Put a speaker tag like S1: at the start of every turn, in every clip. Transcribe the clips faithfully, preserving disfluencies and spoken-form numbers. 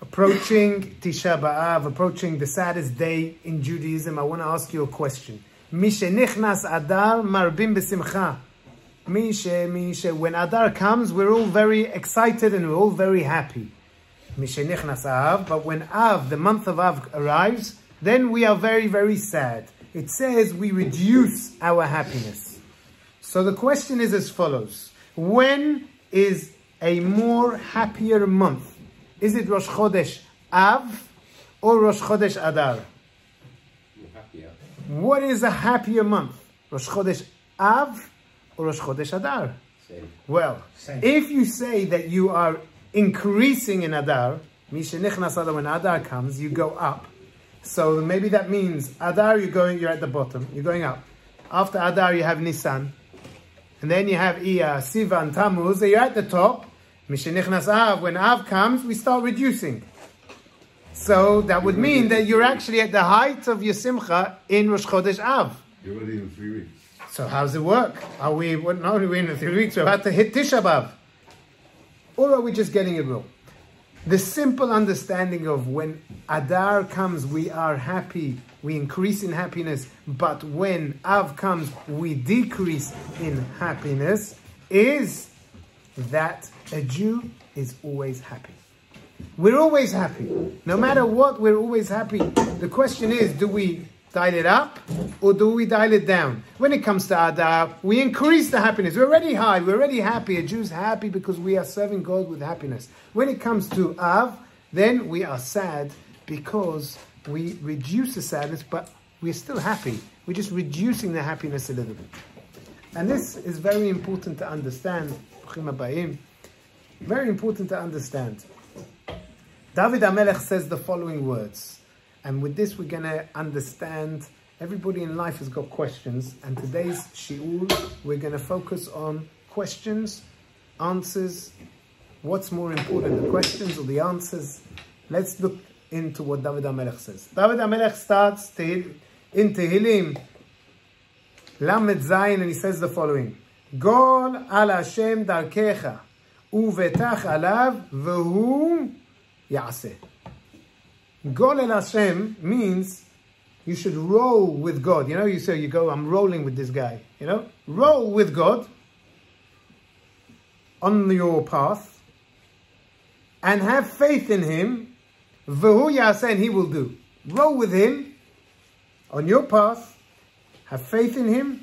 S1: approaching Tisha B'Av, approaching the saddest day in Judaism, I want to ask you a question. Mishenichnas Adar marbim b'simcha. Mishe, Mishe, when Adar comes, we're all very excited and we're all very happy. Mishenichnas Av, but when Av, the month of Av arrives, then we are very, very sad. It says we reduce our happiness. So the question is as follows. When is a more happier month? Is it Rosh Chodesh Av or Rosh Chodesh Adar?
S2: Happier.
S1: What is a happier month? Rosh Chodesh Av or Rosh Chodesh Adar?
S2: Same.
S1: Well,
S2: Same.
S1: if you say that you are increasing in Adar, Mishenichnas Adar, when Adar comes, you go up. So maybe that means Adar, you're going, you're at the bottom, you're going up. After Adar, you have Nisan. And then you have Iyar, Sivan, Tammuz, so you're at the top. Mishenichnas Av, when Av comes, we start reducing. So that would mean that you're actually at the height of your Simcha in Rosh Chodesh Av.
S3: You're already in three weeks.
S1: So how does it work? Are we, what, not are we in three weeks, we're about to hit Tisha B'Av. Or are we just getting it wrong? The simple understanding of when Adar comes, we are happy, we increase in happiness, but when Av comes, we decrease in happiness, is that a Jew is always happy. We're always happy. No matter what, we're always happy. The question is, do we dial it up or do we dial it down? When it comes to Adar, we increase the happiness. We're already high, we're already happy. A Jew's happy because we are serving God with happiness. When it comes to Av, then we are sad because we reduce the sadness, but we're still happy. We're just reducing the happiness a little bit. And this is very important to understand. Very important to understand. David HaMelech says the following words. And with this, we're going to understand, everybody in life has got questions. And today's shiur, we're going to focus on questions, answers. What's more important, the questions or the answers? Let's look into what David HaMelech says. David HaMelech starts in Tehillim, Lamed Zayin, and he says the following. Gol al Hashem darkecha, uvetach alav, v'hu ya'aseh. Gol el Hashem means you should roll with God. You know, you say, you go, I'm rolling with this guy. You know, roll with God on your path and have faith in Him. V'hu ya'aseh, and He will do. Roll with Him on your path, have faith in Him.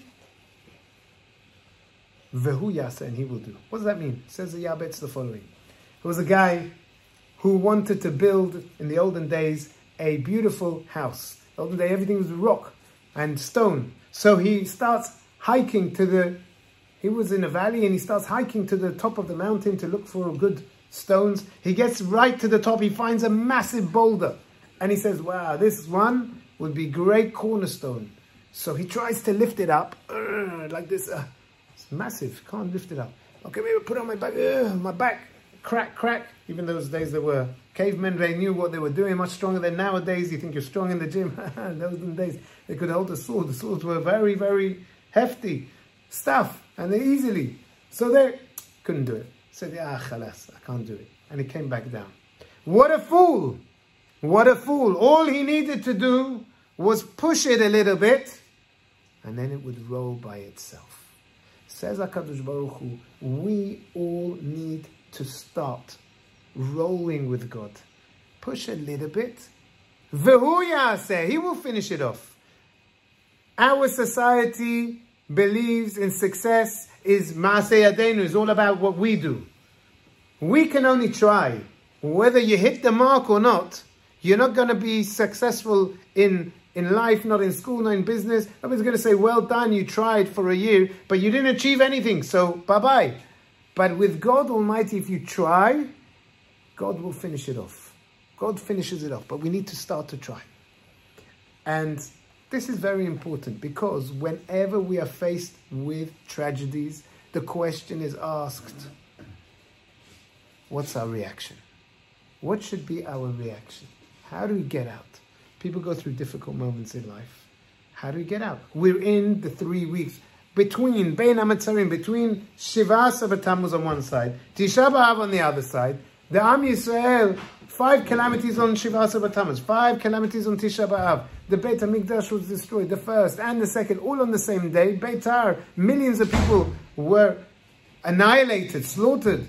S1: V'hu ya'aseh, and He will do. What does that mean? It says the Yabetz the following. There was a guy who wanted to build, in the olden days, a beautiful house. In the olden days, everything was rock and stone. So he starts hiking to the, he was in a valley and he starts hiking to the top of the mountain to look for good stones. He gets right to the top, he finds a massive boulder. And he says, wow, this one would be great cornerstone. So he tries to lift it up, uh, like this. Uh, it's massive, can't lift it up. Okay, maybe put it on my back, uh, my back. Crack, crack. Even those days there were cavemen, they knew what they were doing, much stronger than nowadays. You think you're strong in the gym. Those days, they could hold a sword. The swords were very, very hefty stuff, and they easily. So they couldn't do it. Said, ah, khalas, I can't do it. And he came back down. What a fool! What a fool. All he needed to do was push it a little bit, and then it would roll by itself. Says HaKadosh Baruch Hu, we all need to start rolling with God. Push a little bit. V'hu ya'aseh, He will finish it off. Our society believes in success is ma'aseh yadeinu, is all about what we do. We can only try. Whether you hit the mark or not, you're not going to be successful in, in life, not in school, not in business. Nobody's going to say, well done, you tried for a year, but you didn't achieve anything, so bye-bye. But with God Almighty, if you try, God will finish it off. God finishes it off, but we need to start to try. And this is very important because whenever we are faced with tragedies, the question is asked, what's our reaction? What should be our reaction? How do we get out? People go through difficult moments in life. How do we get out? We're in the three weeks. Between Bein HaMetzarim, between Shiva Tammuz on one side, Tisha B'Av on the other side, the Am Yisrael Five calamities on Shiva Asar B'Tammuz, five calamities on Tisha B'Av. The Beit HaMikdash was destroyed, the first and the second, all on the same day. Beitar, millions of people were annihilated, slaughtered.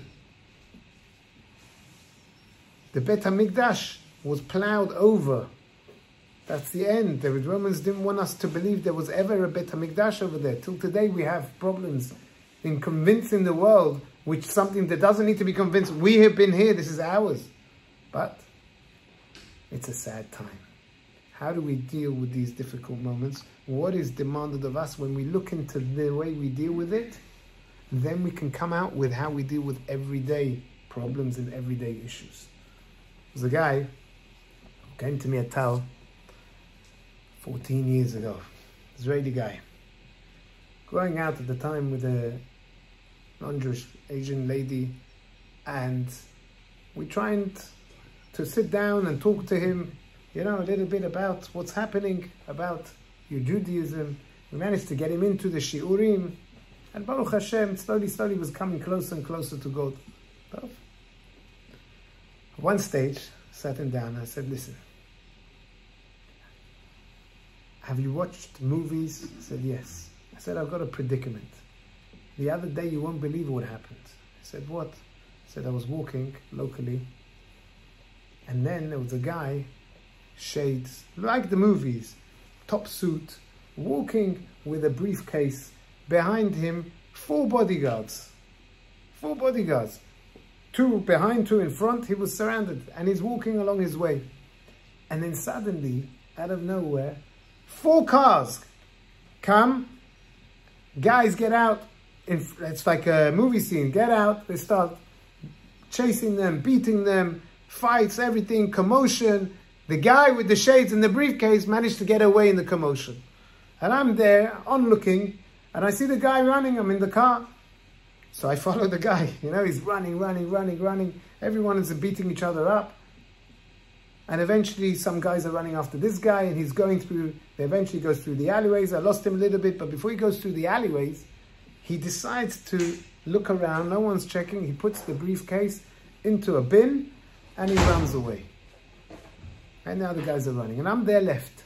S1: The Beit HaMikdash was plowed over. That's the end. The Romans didn't want us to believe there was ever a Beit HaMikdash over there. Till today we have problems in convincing the world, which something that doesn't need to be convinced. We have been here, this is ours. But it's a sad time. How do we deal with these difficult moments? What is demanded of us? When we look into the way we deal with it, then we can come out with how we deal with everyday problems and everyday issues. There's a guy who came to me at Tal fourteen years ago. Israeli guy. Growing out at the time with a non-Jewish Asian lady, and we tried to sit down and talk to him, you know, a little bit about what's happening, about your Judaism. We managed to get him into the Shiurim, and Baruch Hashem, slowly, slowly was coming closer and closer to God. At one stage, I sat him down and I said, listen, have you watched movies? He said, yes. I said, I've got a predicament. The other day, you won't believe what happened. I said, what? I said, I was walking locally, and then there was a guy, shades, like the movies, top suit, walking with a briefcase, behind him, four bodyguards. Four bodyguards. Two behind, two in front, he was surrounded, and he's walking along his way. And then suddenly, out of nowhere, four cars come, guys get out, it's like a movie scene, get out, they start chasing them, beating them, fights, everything, commotion. The guy with the shades and the briefcase managed to get away in the commotion. And I'm there, onlooking, and I see the guy running, I'm in the car. So I follow the guy, you know, he's running, running, running, running. Everyone is beating each other up. And eventually some guys are running after this guy, and he's going through, he eventually goes through the alleyways. I lost him a little bit, but before he goes through the alleyways, he decides to look around, no one's checking. He puts the briefcase into a bin, and he runs away. And now the guys are running, and I'm there left.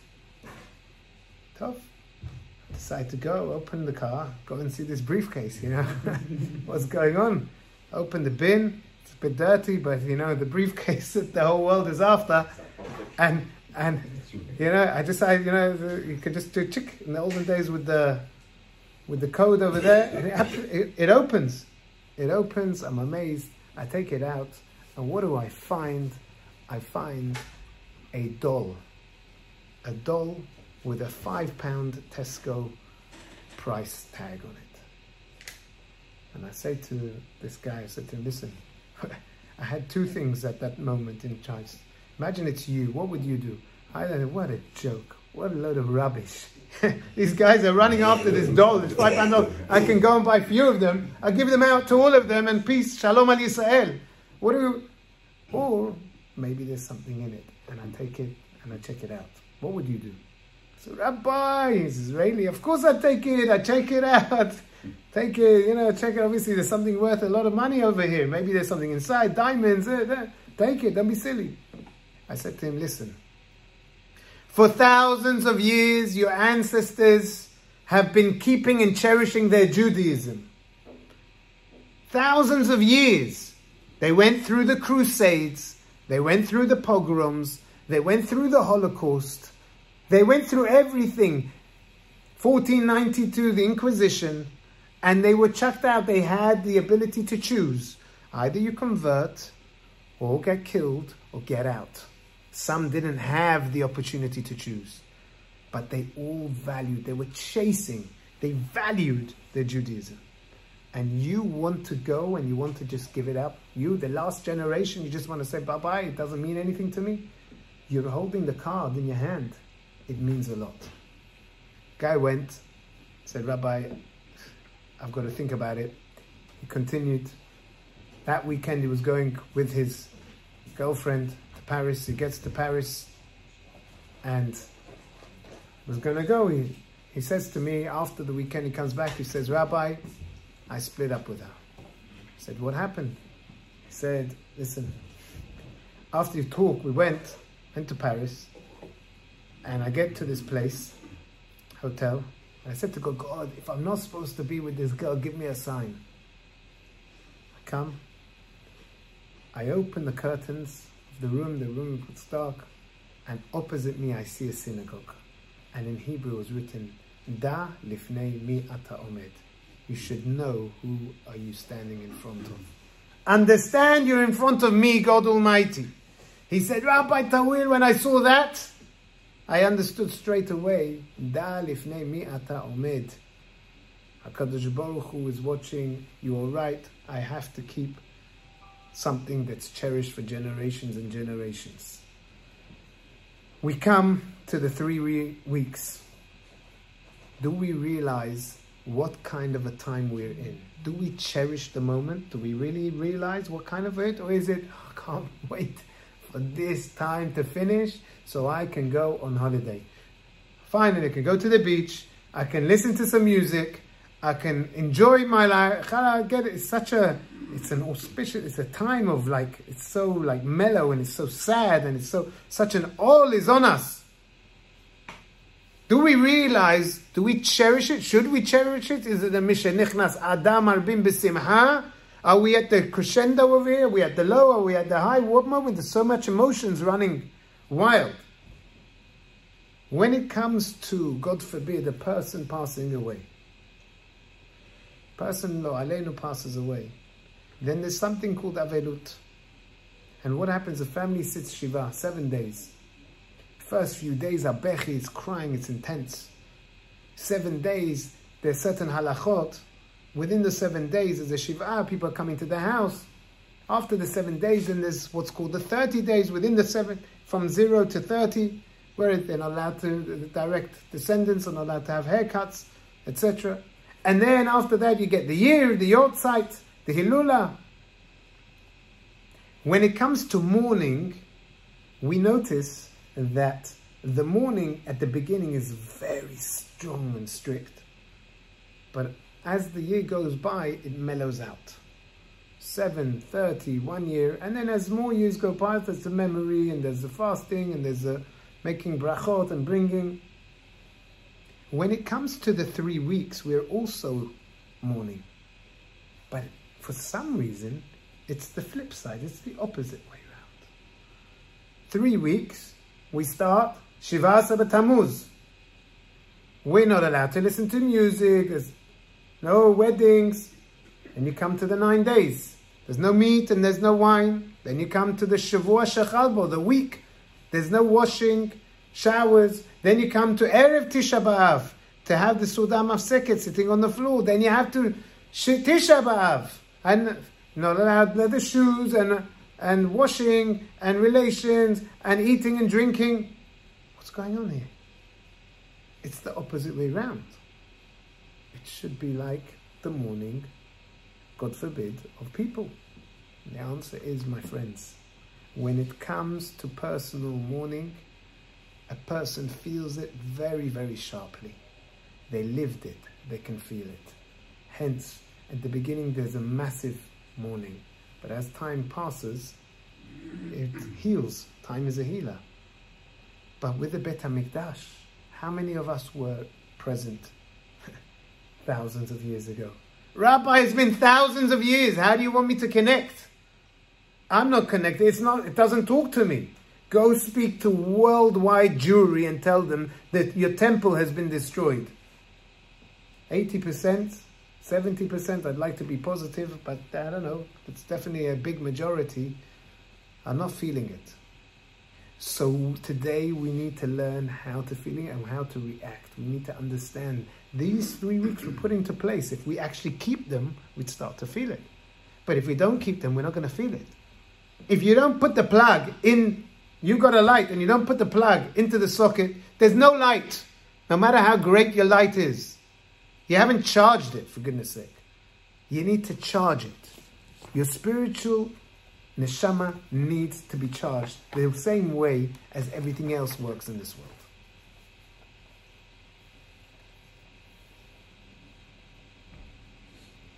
S1: Tough. Decide to go, open the car, go and see this briefcase, you know. What's going on? Open the bin, it's a bit dirty, but you know, the briefcase that the whole world is after. And, and you know, I decided, you know, you could just do chick in the olden days with the, with the code over there, and it, it, it opens. It opens, I'm amazed. I take it out, and what do I find? I find a doll. A doll with a five pound Tesco price tag on it. And I say to this guy, I said to him, listen, I had two things at that moment in charge. Imagine it's you, what would you do? I don't know, what a joke, what a load of rubbish. These guys are running after this doll, this five pound doll. I can go and buy a few of them, I'll give them out to all of them, and peace, shalom al Yisrael. What do you, or maybe there's something in it, and I take it and I check it out. What would you do? So, Rabbi, he's Israeli, of course I take it, I check it out. Take it, you know, check it, obviously there's something worth a lot of money over here. Maybe there's something inside, diamonds, eh, eh. Take it, don't be silly. I said to him, listen, for thousands of years, your ancestors have been keeping and cherishing their Judaism. Thousands of years. They went through the Crusades, they went through the pogroms, they went through the Holocaust, they went through everything. fourteen ninety-two, the Inquisition, and they were chucked out. They had the ability to choose. Either you convert, or get killed, or get out. Some didn't have the opportunity to choose. But they all valued, they were chasing, they valued their Judaism. And you want to go and you want to just give it up. You, the last generation, you just want to say bye-bye, it doesn't mean anything to me. You're holding the card in your hand. It means a lot. Guy went, said, Rabbi, I've got to think about it. He continued. That weekend he was going with his girlfriend to Paris. He gets to Paris and was going to go. He, he says to me, after the weekend he comes back, he says, Rabbi, I split up with her. I said, what happened? He said, listen, after you talk, we went, went to Paris, and I get to this place, hotel, and I said to God, God, if I'm not supposed to be with this girl, give me a sign. I come, I open the curtains of the room, the room was dark, and opposite me I see a synagogue. And in Hebrew was written, Da lifnei mi ata omed. You should know who are you standing in front of. Understand you're in front of me, God Almighty. He said, Rabbi Tawil, when I saw that, I understood straight away, Da lifnei mi ata omed. HaKadosh Baruch Hu is watching, you are right, I have to keep something that's cherished for generations and generations. We come to the three re- weeks. Do we realize what kind of a time we're in? Do we cherish the moment? Do we really realize what kind of it? Or is it, oh, I can't wait for this time to finish so I can go on holiday. Finally, I can go to the beach. I can listen to some music. I can enjoy my life. I get it. It's such a, it's an auspicious, it's a time of like, it's so like mellow and it's so sad and it's so, such an all is on us. Do we realize, do we cherish it? Should we cherish it? Is it the Mishnah Nichnas Adam Arbim B'Simha? Are we at the crescendo over here? Are we at the low? Are we at the high? What moment? There's so much emotions running wild. When it comes to, God forbid, a person passing away, person lo aleinu passes away, then there's something called avelut. And what happens? The family sits shiva, seven days. First few days are bechi, it's crying, it's intense. Seven days, there's certain halachot. Within the seven days, there's a shiva, people are coming to the house. After the seven days, then there's what's called the thirty days. Within the seven, from zero to thirty, where they're not allowed to, direct descendants are not allowed to have haircuts, et cetera. And then after that, you get the year, the yortzeit, the hilula. When it comes to mourning, we notice that the mourning at the beginning is very strong and strict. But as the year goes by, it mellows out. Seven, thirty, one year, and then as more years go by, there's the memory, and there's the fasting, and there's the making brachot and bringing. When it comes to the three weeks, we're also mourning. But for some reason, it's the flip side, it's the opposite way around. Three weeks, we start Shiva B'Tammuz. We're not allowed to listen to music, there's no weddings, and you come to the nine days. There's no meat and there's no wine. Then you come to the Shavua Shechal Bo, the week. There's no washing, showers. Then you come to Erev Tisha B'Av, to have the Suda Mafseket sitting on the floor. Then you have to Tisha B'Av, and not allowed leather shoes, and and washing, and relations, and eating and drinking. What's going on here? It's the opposite way round. It should be like the mourning, God forbid, of people. And the answer is, my friends, when it comes to personal mourning, a person feels it very, very sharply. They lived it, they can feel it. Hence, at the beginning there's a massive mourning. But as time passes, it heals. Time is a healer. But with the Bet HaMikdash, how many of us were present thousands of years ago? Rabbi, it's been thousands of years. How do you want me to connect? I'm not connected. It's not. It doesn't talk to me. Go speak to worldwide Jewry and tell them that your temple has been destroyed. eighty percent, seventy percent, I'd like to be positive, but I don't know. It's definitely a big majority are not feeling it. So today we need to learn how to feel it and how to react. We need to understand these three weeks we put into place. If we actually keep them, we'd start to feel it. But if we don't keep them, we're not going to feel it. If you don't put the plug in, you've got a light and you don't put the plug into the socket, there's no light. No matter how great your light is. You haven't charged it, for goodness sake. You need to charge it. Your spiritual neshama needs to be charged the same way as everything else works in this world.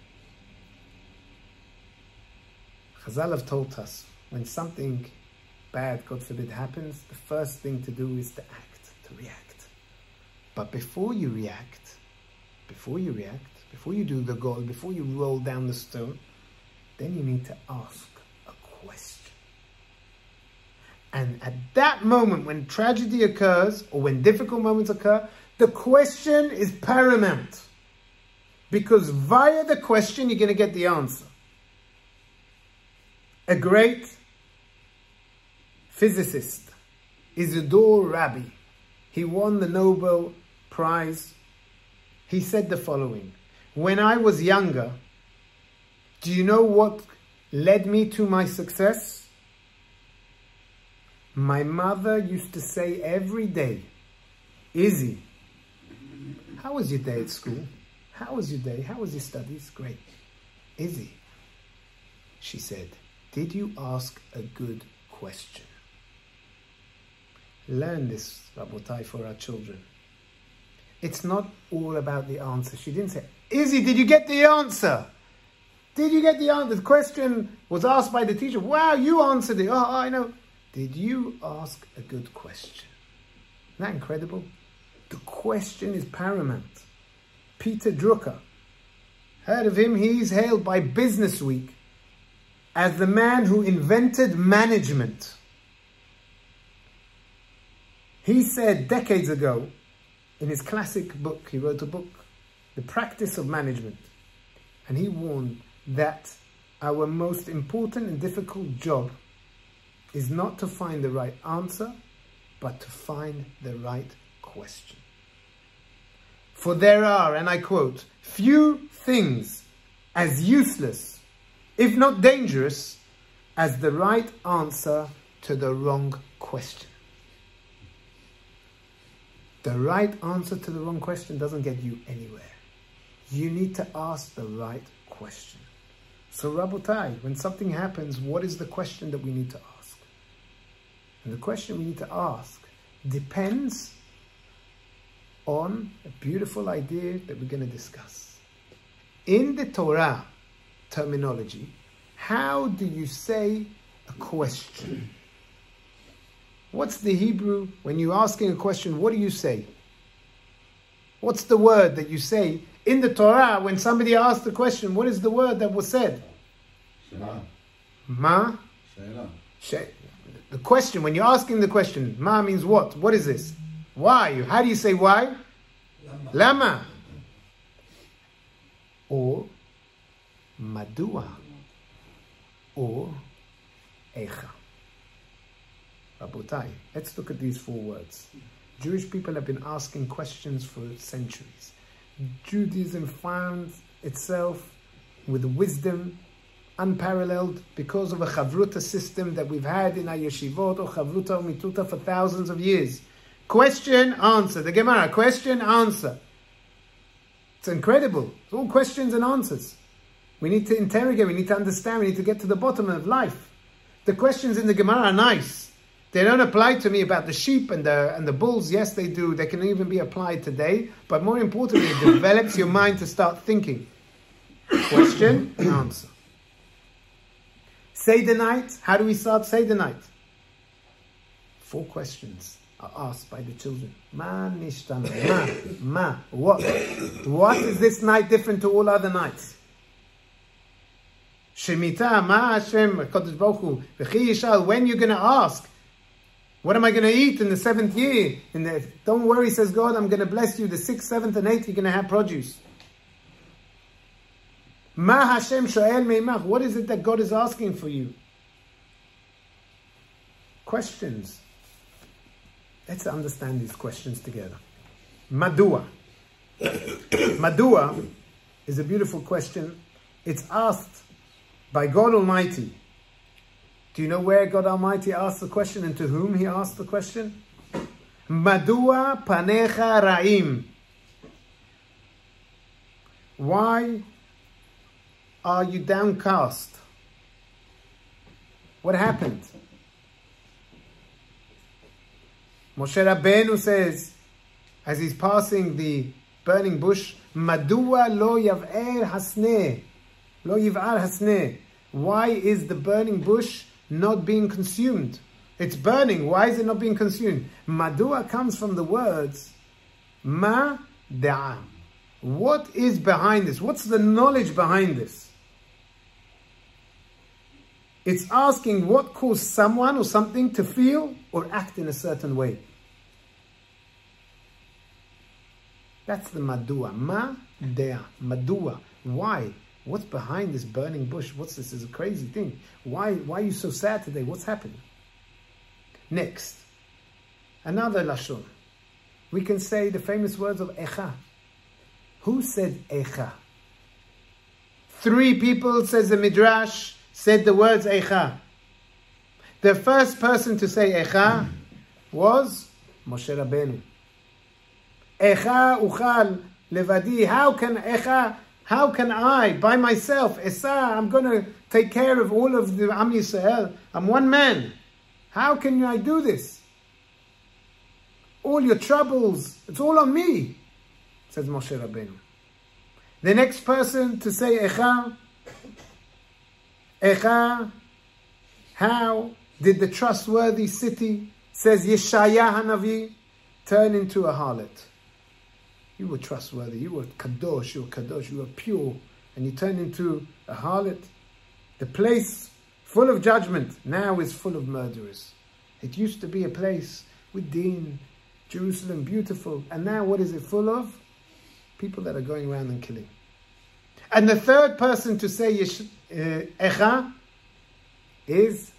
S1: Chazal have told us, when something bad, God forbid, happens, the first thing to do is to act, to react. But before you react, before you react, before you do the goal, before you roll down the stone, then you need to ask a question. And at that moment, when tragedy occurs, or when difficult moments occur, the question is paramount. Because via the question, you're going to get the answer. A great physicist, Isidore Rabi, he won the Nobel Prize. He said the following: when I was younger, do you know what led me to my success? My mother used to say every day, Izzy, how was your day at school? How was your day? How was your studies? Great. Izzy, she said, did you ask a good question? Learn this, Rabotai, for our children. It's not all about the answer. She didn't say, Izzy, did you get the answer? Did you get the answer? The question was asked by the teacher. Wow, you answered it. Oh, I know. Did you ask a good question? Isn't that incredible? The question is paramount. Peter Drucker, heard of him? He's hailed by Business Week as the man who invented management. He said decades ago, in his classic book, he wrote a book, The Practice of Management, and he warned that our most important and difficult job is not to find the right answer, but to find the right question. For there are, and I quote, few things as useless, if not dangerous, as the right answer to the wrong question. The right answer to the wrong question doesn't get you anywhere. You need to ask the right question. So Rabotai, when something happens, what is the question that we need to ask? And the question we need to ask depends on a beautiful idea that we're going to discuss. In the Torah terminology, how do you say a question? What's the Hebrew, when you're asking a question, what do you say? What's the word that you say? In the Torah, when somebody asks the question, what is the word that was said?
S2: Shema.
S1: Ma?
S2: Sheila.
S1: She- the question, when you're asking the question, Ma means what? What is this? Why? How do you say why? Lama. Lama. Or Madua. Or Echa. Rabotai, let's look at these four words. Jewish people have been asking questions for centuries. Judaism found itself with wisdom unparalleled because of a chavruta system that we've had in our yeshivot or chavruta or mituta for thousands of years. Question, answer. The Gemara, question, answer. It's incredible. It's all questions and answers. We need to interrogate, we need to understand, we need to get to the bottom of life. The questions in the Gemara are nice. They don't apply to me about the sheep and the and the bulls. Yes, they do. They can even be applied today. But more importantly, it develops your mind to start thinking. Question and answer. Seder night. How do we start Seder night? Four questions are asked by the children. Ma nishtana. Ma. Ma. What? What is this night different to all other nights? Shemitah. Ma Hashem. Kodesh Baruch Hu. V'chi yishal. When you're going to ask, what am I going to eat in the seventh year? In the, don't worry, says God, I'm going to bless you. The sixth, seventh, and eighth, you're going to have produce. Ma Hashem shoel meimach. What is it that God is asking for you? Questions. Let's understand these questions together. Madua. Madua is a beautiful question. It's asked by God Almighty. Do you know where God Almighty asked the question and to whom He asked the question? Madua panecha ra'im. Why are you downcast? What happened? Moshe Rabbeinu says, as he's passing the burning bush, Madua lo yav'er hasneh. Lo yiv'ar hasneh. Why is the burning bush not being consumed? It's burning. Why is it not being consumed? Madua comes from the words ma da'a. What is behind this? What's the knowledge behind this? It's asking what caused someone or something to feel or act in a certain way. That's the madua. Ma da'a. Madua. Why? What's behind this burning bush? What's this? This is a crazy thing. Why, why are you so sad today? What's happening? Next, another lashon. We can say the famous words of Echa. Who said Echa? Three people, says the Midrash, said the words Echa. The first person to say Echa was Moshe Rabbeinu. Echa uchal levadi. How can Echa? How can I, by myself, Esa, I'm going to take care of all of the Am Yisrael. I'm one man. How can I do this? All your troubles, it's all on me, says Moshe Rabbeinu. The next person to say Echa, Echa, how did the trustworthy city, says Yeshaya Hanavi, turn into a harlot? You were trustworthy, you were kadosh, you were kadosh, you were pure, and you turned into a harlot. The place full of judgment now is full of murderers. It used to be a place with deen, Jerusalem, beautiful, and now what is it full of? People that are going around and killing. And the third person to say Yesh, uh, Echa is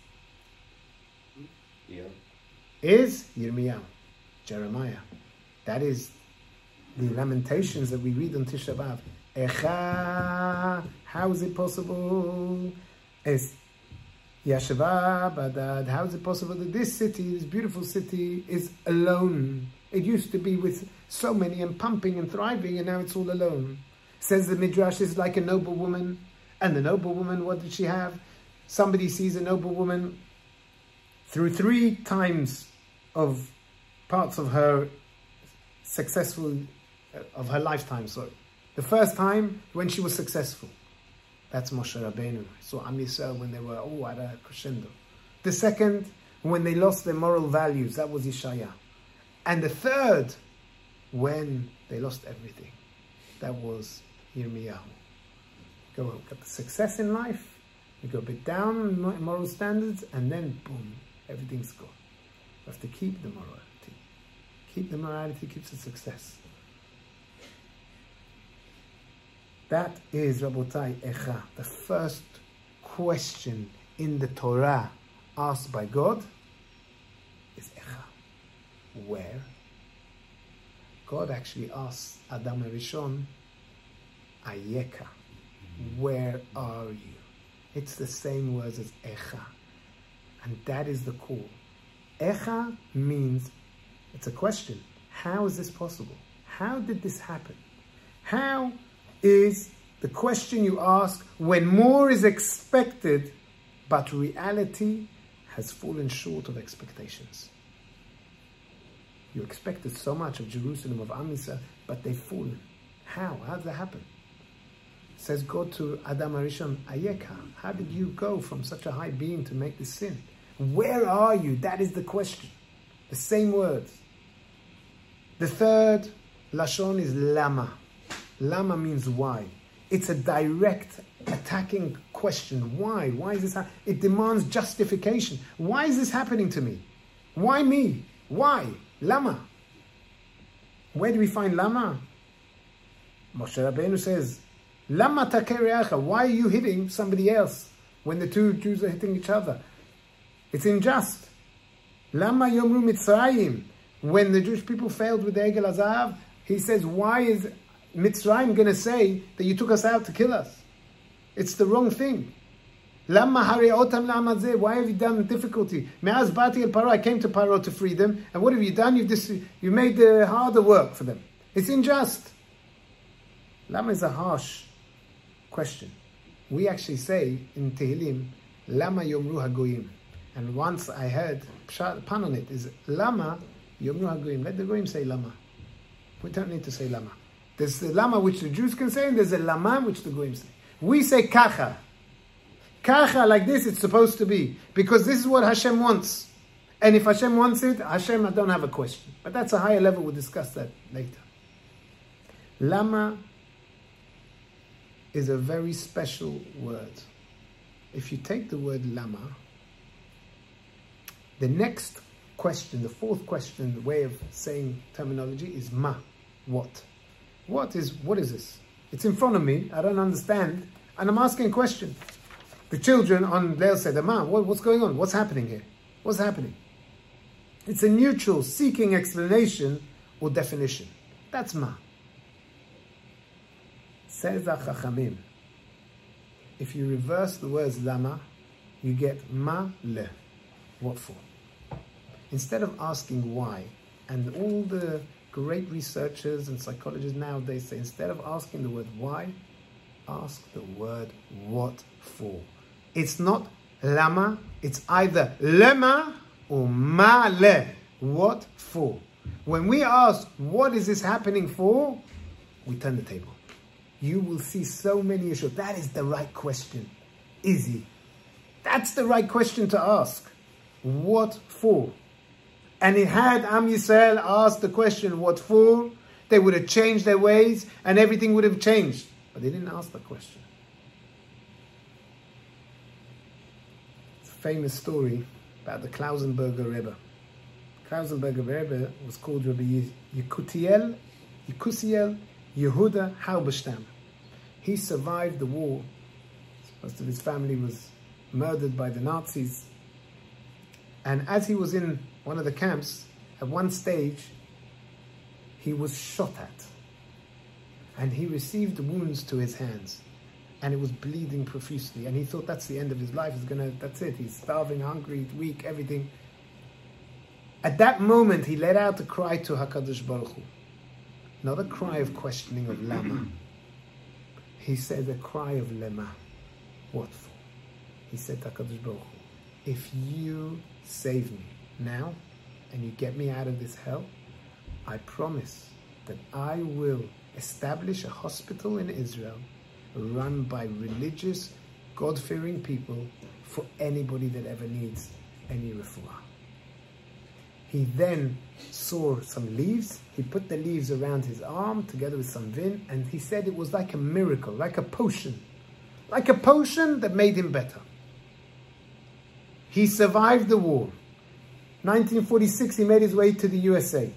S2: Yeah.
S1: is Yirmiyahu, Jeremiah. That is the Lamentations that we read on Tisha B'Av. Echa, how is it possible? Es Yashva Badad, how is it possible that this city, this beautiful city, is alone? It used to be with so many and pumping and thriving, and now it's all alone. Says the Midrash is like a noble woman. And the noble woman, what did she have? Somebody sees a noble woman through three times of parts of her successful, of her lifetime, sorry. The first time, when she was successful. That's Moshe Rabbeinu. So Am Yisrael, when they were oh, at a crescendo. The second, when they lost their moral values. That was Yeshaya. And the third, when they lost everything. That was Yirmiyahu. Go got the success in life, you go a bit down in moral standards, and then boom, everything's gone. You have to keep the morality. Keep the morality, keeps the success. That is, Rabotai, Echa. The first question in the Torah asked by God is Echa. Where? God actually asks Adam Rishon, Ayeka. Where are you? It's the same words as Echa. And that is the call. Echa means, it's a question. How is this possible? How did this happen? How is the question you ask when more is expected, but reality has fallen short of expectations? You expected so much of Jerusalem, of Am Yisrael, but they've fallen. How? How did that happen? Says God to Adam Arishon, Ayeka, how did you go from such a high being to make this sin? Where are you? That is the question. The same words. The third Lashon is Lama. Lama means why. It's a direct, attacking question. Why? Why is this happening? It demands justification. Why is this happening to me? Why me? Why? Lama. Where do we find Lama? Moshe Rabbeinu says, Lama takereacha. Why are you hitting somebody else when the two Jews are hitting each other? It's unjust. Lama yomru Mitzrayim. When the Jewish people failed with the Egel Hazahav, he says, why is Mitzrayim going to say that you took us out to kill us? It's the wrong thing. Lama hareotam la'amazeh. Why have you done difficulty? Me'az bati el Paro. I came to Paro to free them. And what have you done? You've dis- you made the harder work for them. It's unjust. Lama is a harsh question. We actually say in Tehillim, Lama yomru hagoyim. And once I heard, pan on it, is Lama yomru hagoyim. Let the goyim say Lama. We don't need to say Lama. There's the Lama which the Jews can say, and there's a Lama which the goyim say. We say Kacha. Kacha, like this it's supposed to be. Because this is what Hashem wants. And if Hashem wants it, Hashem, I don't have a question. But that's a higher level, we'll discuss that later. Lama is a very special word. If you take the word lama, the next question, the fourth question, the way of saying terminology is ma, what? What is, what is this? It's in front of me, I don't understand, and I'm asking a question. The children on Leil Seder, ma, what, what's going on? What's happening here? What's happening? It's a neutral, seeking explanation or definition. That's ma. Says the Chachamim, if you reverse the words lama, you get ma le. What for? Instead of asking why, and all the great researchers and psychologists nowadays say, instead of asking the word why, ask the word what for. It's not lama, it's either lema or ma le. What for? When we ask, what is this happening for? We turn the table. You will see so many issues. That is the right question. Izzy. That's the right question to ask. What for? And it had Am Yisrael asked the question, what for? They would have changed their ways and everything would have changed. But they didn't ask the question. It's a famous story about the Klausenberger Rebbe. Klausenberger Rebbe was called Rabbi Yekutiel, Yekusiel Yehuda Halberstam. He survived the war. Most of his family was murdered by the Nazis. And as he was in one of the camps, at one stage, he was shot at. And he received wounds to his hands. And it was bleeding profusely. And he thought that's the end of his life. He's gonna, that's it. He's starving, hungry, weak, everything. At that moment, he let out a cry to HaKadosh Baruch Hu. Not a cry of questioning of lama. He said a cry of lema. What for? He said to HaKadosh Baruch Hu, if you save me now and you get me out of this hell, I promise that I will establish a hospital in Israel run by religious, God-fearing people for anybody that ever needs any refuah. He then saw some leaves. He put the leaves around his arm together with some vin, and he said it was like a miracle, like a potion. Like a potion that made him better. He survived the war. nineteen forty-six, he made his way to the U S A.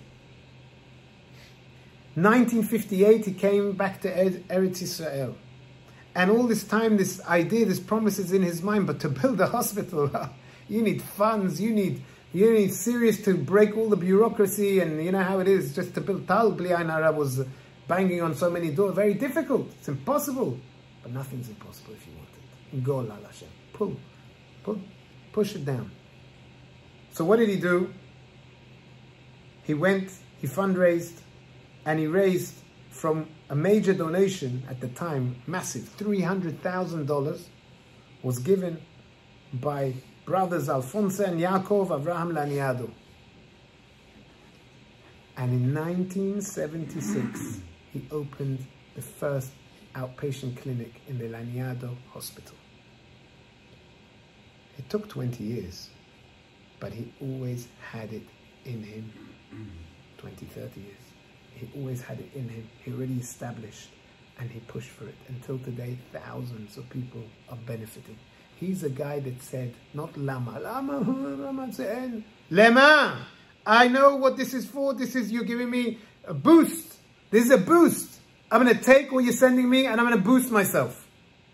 S1: nineteen fifty-eight, he came back to Eretz Israel. And all this time, this idea, this promise is in his mind, but to build a hospital, you need funds, you need... You need serious to break all the bureaucracy, and you know how it is just to build Tal Bli Ayin Hara was banging on so many doors. Very difficult. It's impossible. But nothing's impossible if you want it. Go la Hashem. Pull. Pull. Push it down. So what did he do? He went, he fundraised, and he raised from a major donation at the time, massive, three hundred thousand dollars was given by brothers Alfonso and Yaakov Avraham Laniado. And in nineteen seventy-six, he opened the first outpatient clinic in the Laniado Hospital. It took twenty years, but he always had it in him. twenty, thirty years. He always had it in him. He already established, and he pushed for it. Until today, thousands of people are benefiting. He's a guy that said, not lama, lama, lama, lema. I know what this is for. This is, you're giving me a boost. This is a boost. I'm going to take what you're sending me and I'm going to boost myself.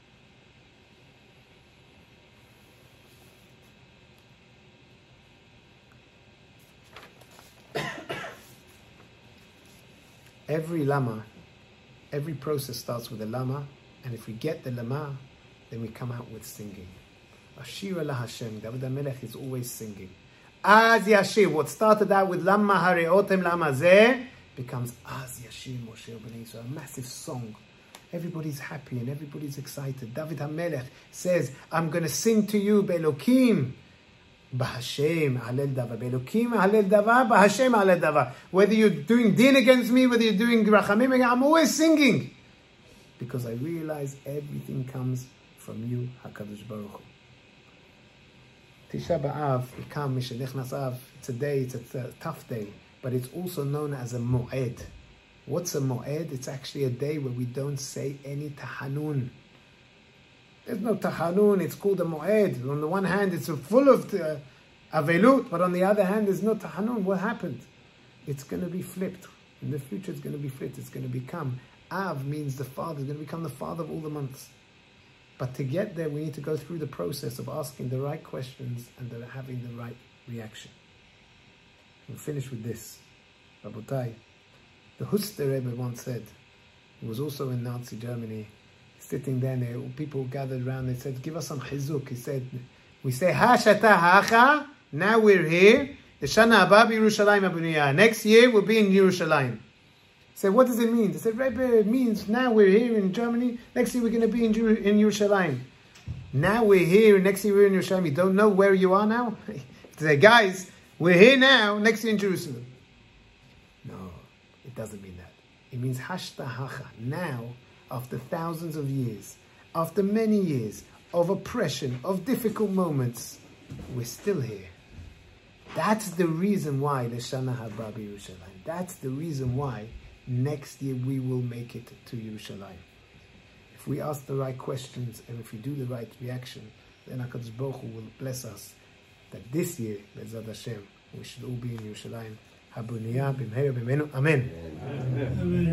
S1: Every lama, every process starts with a lama, and if we get the lama, then we come out with singing. Ashira la Hashem. David HaMelech is always singing. Az Yashir. What started out with Lama Hareotem Lama Zeh becomes Az Yashir Moshe B'nai Yisrael. A massive song. Everybody's happy and everybody's excited. David HaMelech says, I'm going to sing to you Be'elokim. B'Hashem Halel Dava. Be'elokim Halel Dava. B'Hashem Halel Dava. Whether you're doing din against me, whether you're doing rachamim, I'm always singing. Because I realize everything comes from you, HaKadosh Baruch Hu. Tisha B'Av, Ikam Mishenechnas Av, it's a day, it's a, a tough day, but it's also known as a Mo'ed. What's a Mo'ed? It's actually a day where we don't say any Tahanun. There's no Tahanun, it's called a Mo'ed. On the one hand, it's full of uh, Avelut, but on the other hand, there's no Tahanun. What happened? It's going to be flipped. In the future, it's going to be flipped. It's going to become, Av means the father, it's going to become the father of all the months. But to get there, we need to go through the process of asking the right questions and the, having the right reaction. We'll finish with this. Rabotai, the Huster Rebbe once said, he was also in Nazi Germany, sitting there, and there, people gathered around, they said, give us some chizuk. He said, we say, Ha shata hacha, now we're here, the Shana Haba Yerushalayim Abuniyah. Next year, we'll be in Yerushalayim. He said, what does it mean? They said, Rebbe, it means now we're here in Germany, next year we're going to be in, Jer- in Yerushalayim. Now we're here, next year we're in Yerushalayim. You don't know where you are now? They say, guys, we're here now, next year in Jerusalem. No, it doesn't mean that. It means hashta hacha. Now, after thousands of years, after many years of oppression, of difficult moments, we're still here. That's the reason why the Shana Haba Yerushalayim. That's the reason why next year we will make it to Yerushalayim. If we ask the right questions and if we do the right reaction, then HaKadosh Baruch Hu will bless us that this year, Be'ezrat Hashem, we should all be in Yerushalayim. Habuniyah b'mheira b'menu. Amen.
S3: Amen.